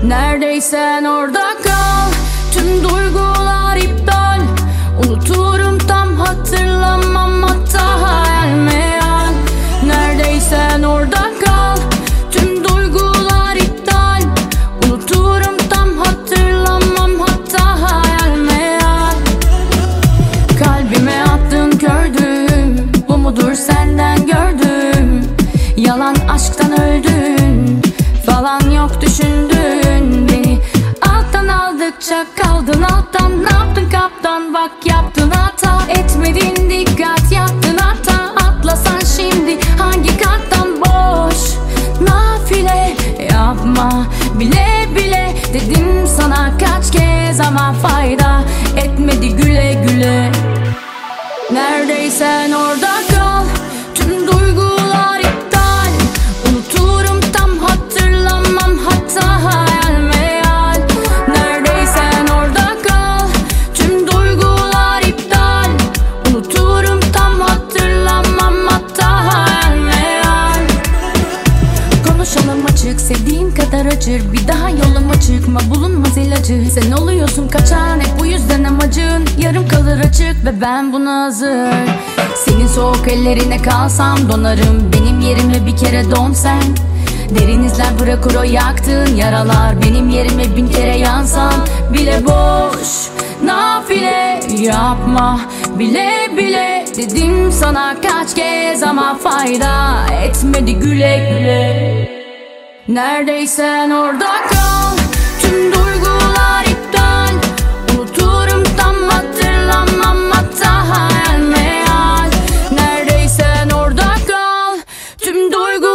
Neredeysen orada kal. Tüm duygular iptal. Unuturum tam hatırlamam, hatta hayal meyal. Neredeysen orada kal. Tüm duygular iptal. Unuturum tam hatırlamam, hatta hayal meyal. Kalbime attın kördüm. Bu mudur senden gördüm. Yalan aşktan öldün. Falan yok düşündün beni. Alttan aldıkça kaldın alttan. Ne yaptın kaptan, bak yaptın hata. Etmedin dikkat, yaptın hata. Atlasan şimdi hangi kattan? Boş nafile yapma bile bile. Dedim sana kaç kez ama fayda etmedi, güle güle. Neredeysen orada kal. Tüm duygular iptal. Unuturum tam hatırlamam, hatta hayal meyal. Neredeysen orada kal. Tüm duygular iptal. Unuturum tam hatırlamam, hatta hayal meyal. Konuşalım açık, sevdiğin kadar acır. Bir daha yoluma çıkma, bulunmaz ilacı. Sen oluyorsun kaçan, hep bu yüzden amacın. Yarım kalır açık ve ben buna hazır. Senin soğuk ellerine kalsam donarım. Benim yerime bir kere don sen. Derin izler bırakır o yaktığın yaralar. Benim yerime bin kere yansan bile boş nafile yapma bile bile. Dedim sana kaç kez ama fayda etmedi, güle güle. Neredeysen orada kal. Tüm duygular iptal. Unuturum tam hatırlamam, hatta hayal meyal. Neredeysen orada kal. Tüm duygular